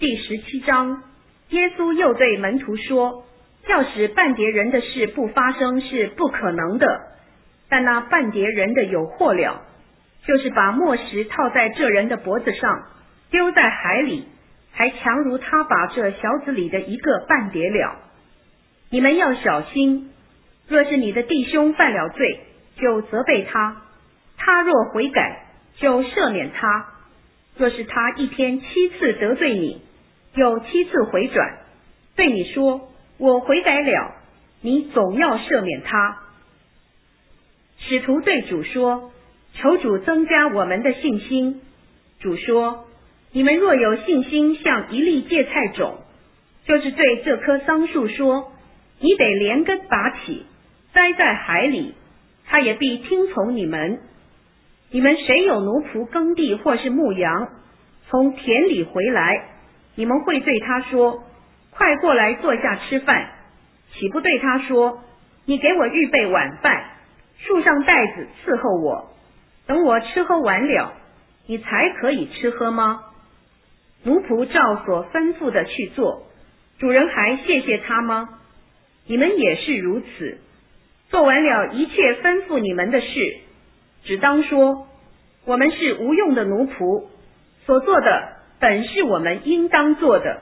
第17章，耶稣又对门徒说，要使半叠人的事不发生是不可能的，但那半叠人的有祸了，就是把磨石套在这人的脖子上，丢在海里，还强如他把这小子里的一个半叠了。你们要小心，若是你的弟兄犯了罪，就责备他，他若悔改，就赦免他。若是他一天7次得罪你，又7次回转，对你说我悔改了，你总要赦免他。使徒对主说，求主增加我们的信心。主说，你们若有信心像一粒芥菜种，就是对这棵桑树说，你得连根拔起，栽在海里，他也必听从你们。你们谁有奴仆耕地或是牧羊，从田里回来，你们会对他说，快过来坐下吃饭，岂不对他说，你给我预备晚饭，束上带子伺候我，等我吃喝完了，你才可以吃喝吗？奴仆照所吩咐的去做，主人还谢谢他吗？你们也是如此，做完了一切吩咐你们的事，只当说，我们是无用的奴仆，所做的本是我们应当做的。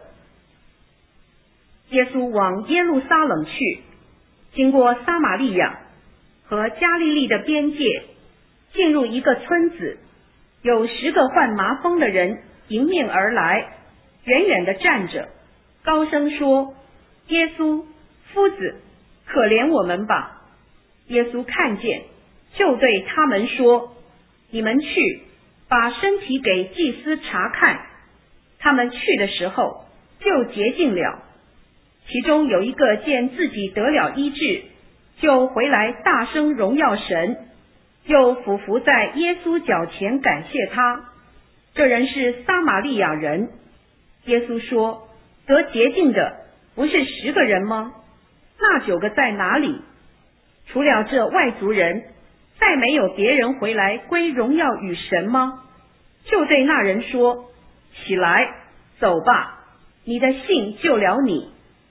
耶稣往耶路撒冷去，经过撒玛利亚和加利利的边界，进入一个村子，有10个患麻风的人迎面而来，远远地站着，高声说，耶稣，夫子，可怜我们吧。耶稣看见，就对他们说，你们去，把身体给祭司查看。他们去的时候，就洁净了。其中有一个见自己得了医治，就回来大声荣耀神，又俯伏在耶稣脚前感谢他。这人是撒玛利亚人。耶稣说，得洁净的不是10个人吗？那9个在哪里？除了这外族人，再没有别人回来归荣耀与神吗？就对那人说，起来，走吧，你的信救了你。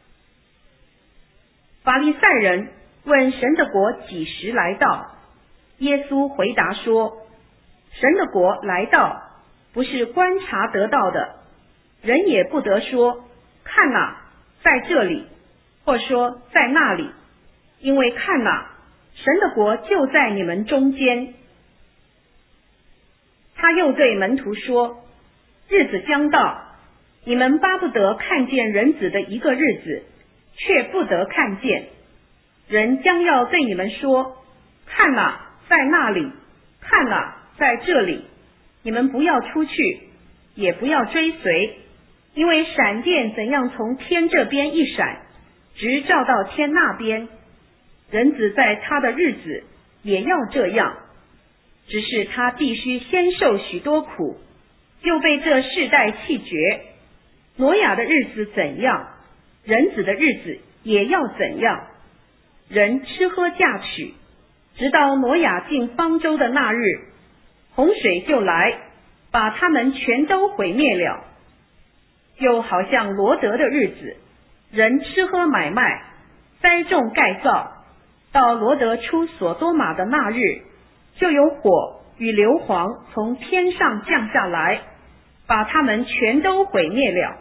法利赛人问神的国几时来到？耶稣回答说，神的国来到，不是观察得到的，人也不得说，看哪，在这里，或说在那里，因为看哪，神的国就在你们中间。他又对门徒说，日子将到，你们巴不得看见人子的一个日子，却不得看见。人将要对你们说，看哪，在那里，看哪，在这里，你们不要出去，也不要追随，因为闪电怎样从天这边一闪，直照到天那边，人子在他的日子也要这样。只是他必须先受许多苦，又被这世代弃绝。挪亚的日子怎样，人子的日子也要怎样。人吃喝嫁娶，直到挪亚进方舟的那日，洪水就来，把他们全都毁灭了。又好像罗得的日子，人吃喝买卖，栽种盖造，到罗得出所多玛的那日，就有火与硫磺从天上降下来，把他们全都毁灭了。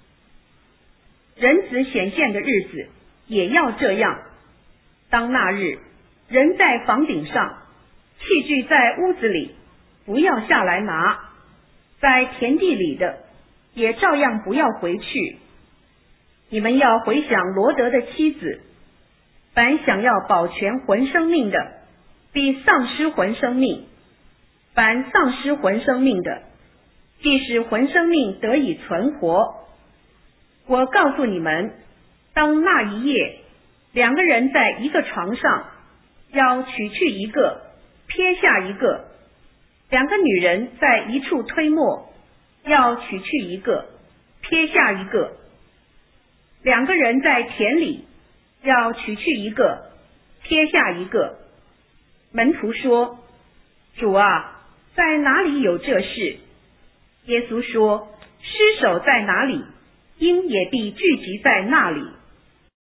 人子显现的日子也要这样。当那日，人在房顶上，器具在屋子里，不要下来拿；在田地里的，也照样不要回去。你们要回想罗得的妻子，凡想要保全魂生命的，必丧失魂生命；凡丧失魂生命的，必使魂生命得以存活。我告诉你们，当那一夜，2个人在一个床上，要取去一个，撇下一个；2个女人在一处推磨，要取去一个，撇下一个；2个人在田里，要取去一个，撇下一个。门徒说，主啊，在哪里有这事？耶稣说，尸首在哪里， 鹰也必聚集在那里。